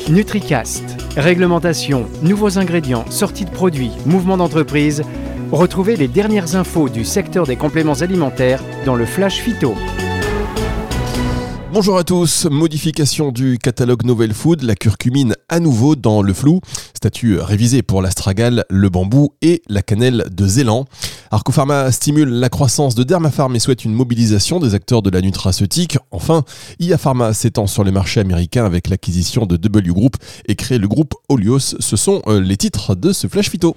NutriCast. Réglementation, nouveaux ingrédients, sorties de produits, mouvements d'entreprise. Retrouvez les dernières infos du secteur des compléments alimentaires dans le Flash Phyto. Bonjour à tous, modification du catalogue Novel Food, la curcumine à nouveau dans le flou, statut révisé pour l'astragale, le bambou et la cannelle de Zéland. Arco Pharma stimule la croissance de Dermapharm et souhaite une mobilisation des acteurs de la nutraceutique. Enfin, IA Pharma s'étend sur les marchés américains avec l'acquisition de W Group et crée le groupe Olios. Ce sont les titres de ce Flash Phyto.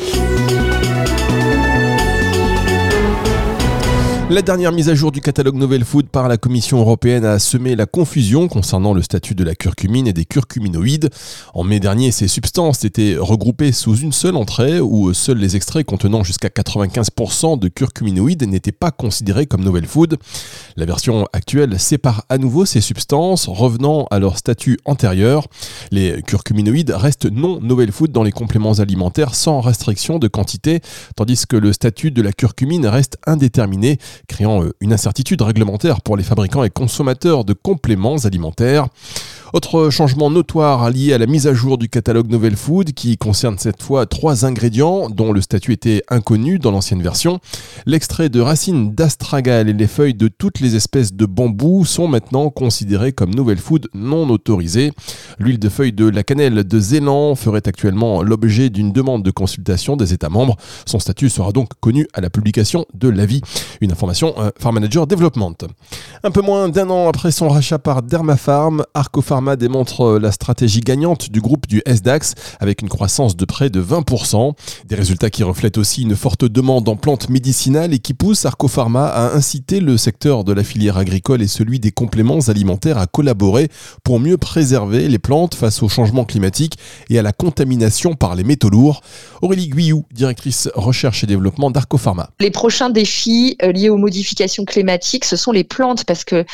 La dernière mise à jour du catalogue Novel Food par la Commission européenne a semé la confusion concernant le statut de la curcumine et des curcuminoïdes. En mai dernier, ces substances étaient regroupées sous une seule entrée où seuls les extraits contenant jusqu'à 95% de curcuminoïdes n'étaient pas considérés comme Novel Food. La version actuelle sépare à nouveau ces substances, revenant à leur statut antérieur. Les curcuminoïdes restent non Novel Food dans les compléments alimentaires sans restriction de quantité, tandis que le statut de la curcumine reste indéterminé, créant une incertitude réglementaire pour les fabricants et consommateurs de compléments alimentaires. Autre changement notoire lié à la mise à jour du catalogue Novel Food qui concerne cette fois 3 ingrédients dont le statut était inconnu dans l'ancienne version. L'extrait de racines d'astragale et les feuilles de toutes les espèces de bambou sont maintenant considérés comme Novel Food non autorisés. L'huile de feuille de la cannelle de Zéland ferait actuellement l'objet d'une demande de consultation des États membres. Son statut sera donc connu à la publication de l'avis. Une information Farm Manager Development. Un peu moins d'un an après son rachat par Dermapharm, Arco Pharma démontre la stratégie gagnante du groupe du SDAX avec une croissance de près de 20%. Des résultats qui reflètent aussi une forte demande en plantes médicinales et qui poussent Arco Pharma à inciter le secteur de la filière agricole et celui des compléments alimentaires à collaborer pour mieux préserver les plantes face au changement climatique et à la contamination par les métaux lourds. Aurélie Guyou, directrice recherche et développement d'Arco Pharma. Les prochains défis liés aux modifications climatiques, ce sont les plantes parce que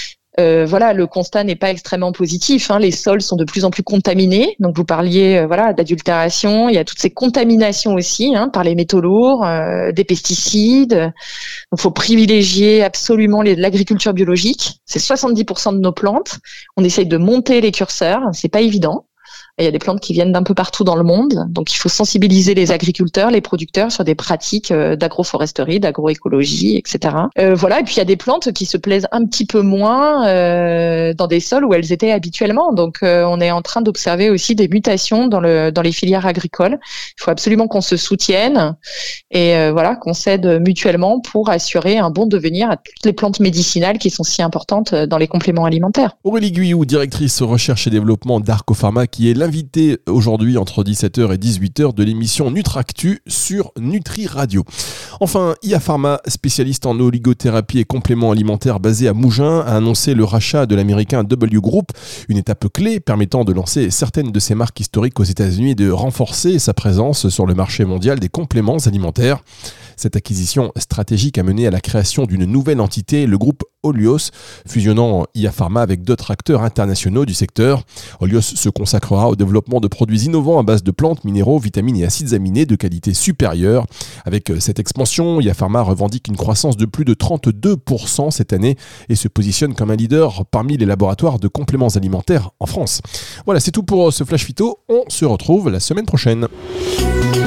le constat n'est pas extrêmement positif. Les sols sont de plus en plus contaminés. Donc vous parliez d'adultération. Il y a toutes ces contaminations aussi par les métaux lourds, des pesticides. Donc il faut privilégier absolument l'agriculture biologique. C'est 70% de nos plantes. On essaye de monter les curseurs. C'est pas évident. Il y a des plantes qui viennent d'un peu partout dans le monde, donc il faut sensibiliser les agriculteurs, les producteurs sur des pratiques d'agroforesterie, d'agroécologie, etc. Et puis il y a des plantes qui se plaisent un petit peu moins dans des sols où elles étaient habituellement. Donc on est en train d'observer aussi des mutations dans les filières agricoles. Il faut absolument qu'on se soutienne et qu'on s'aide mutuellement pour assurer un bon devenir à toutes les plantes médicinales qui sont si importantes dans les compléments alimentaires. Aurélie Guyou, directrice recherche et développement d'Arco Pharma, qui est l'invité aujourd'hui entre 17h et 18h de l'émission Nutractu sur Nutri Radio. Enfin, IA Pharma, spécialiste en oligothérapie et compléments alimentaires basé à Mougins, a annoncé le rachat de l'américain W Group, une étape clé permettant de lancer certaines de ses marques historiques aux États-Unis et de renforcer sa présence sur le marché mondial des compléments alimentaires. Cette acquisition stratégique a mené à la création d'une nouvelle entité, le groupe Olios, fusionnant IA Pharma avec d'autres acteurs internationaux du secteur. Olios se consacrera au développement de produits innovants à base de plantes, minéraux, vitamines et acides aminés de qualité supérieure. Avec cette expansion, IA Pharma revendique une croissance de plus de 32% cette année et se positionne comme un leader parmi les laboratoires de compléments alimentaires en France. Voilà, c'est tout pour ce Flash Phyto. On se retrouve la semaine prochaine.